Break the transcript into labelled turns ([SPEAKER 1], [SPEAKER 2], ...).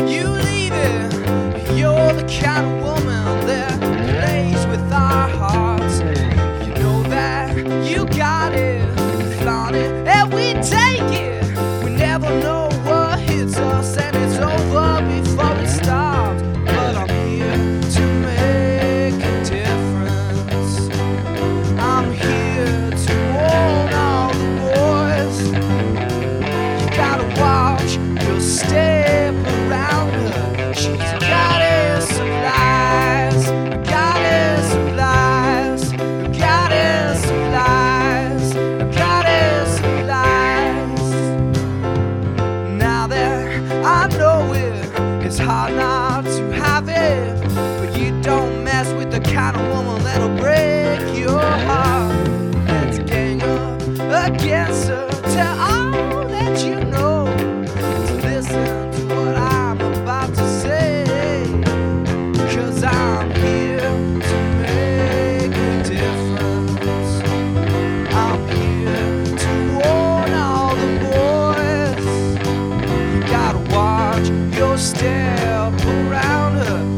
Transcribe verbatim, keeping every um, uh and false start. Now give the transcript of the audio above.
[SPEAKER 1] you leave it. You're the kind of woman that plays with our hearts. You know that you got it, flaunt it, and we take it. We never know what hits us, and it's over before it starts. But I'm here to make a difference. I'm here to warn all the boys. You gotta watch your step around her. She's a goddess of lies, a goddess of lies, a goddess of lies, a goddess of lies. Now that I know it, it's hard not to have it, but you don't mess with the kind of woman that'll break your heart. Let's gang up against her. Tell all that you know to listen to what I'm about to say. Cause I'm here to make a difference. I'm here to warn all the boys. You gotta watch your step around her.